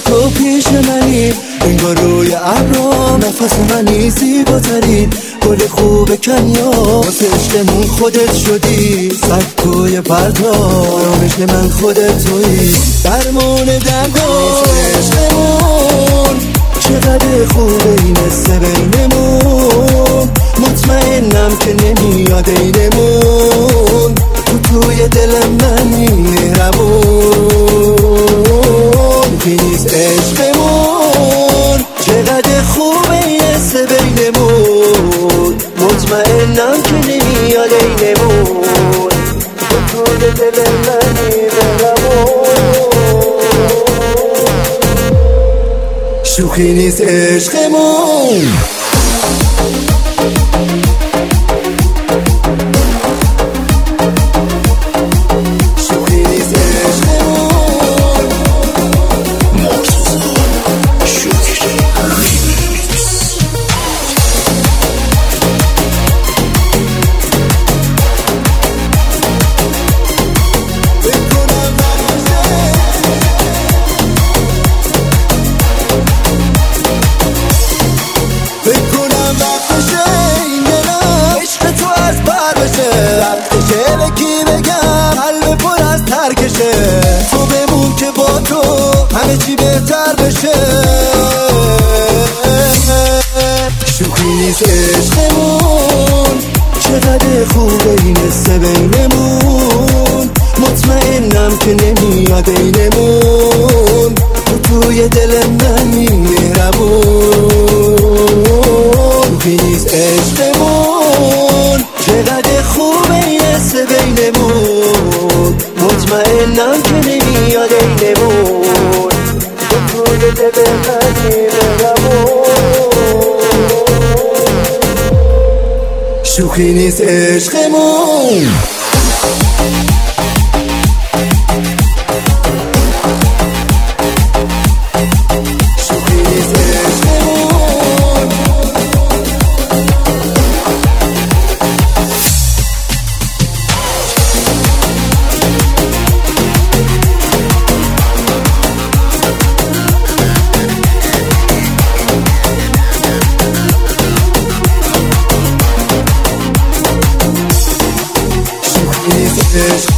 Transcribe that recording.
تو پیش منی، انگار روی ابرا نفس منی زیباترین گل خوب کنیا. واسه عشقمون خودت شدی سکوی پرتا، آرامش من خودت تویی درمون دردا. عشقمون چقدر خوبه این حسه بینمون، مطمئنم که نمیاد اینمون. تو توی دل منی مهربون که نیست عشقمون. چقدر خوبه این حسه بینمون، مطمئنم که نمیاد اینمون. تو توی دل منی مهربون، شوخی نیست عشقمون. وقتشه بکی بگم قلب پر از ترکشه، تو بمون که با تو همه چی بهتر بشه. شوخی نیست عشقمون، چقدر خوبه این حسه بینمون، مطمئنم که نمیاد اینمون. تو توی دل منی مهربون که نیست عشقمون. چقدر خوبه این حسه بینمون، مطمئنم که نمیاد اینمون. تو توی دل منی مهربون، شوخی نیست عشقمون. This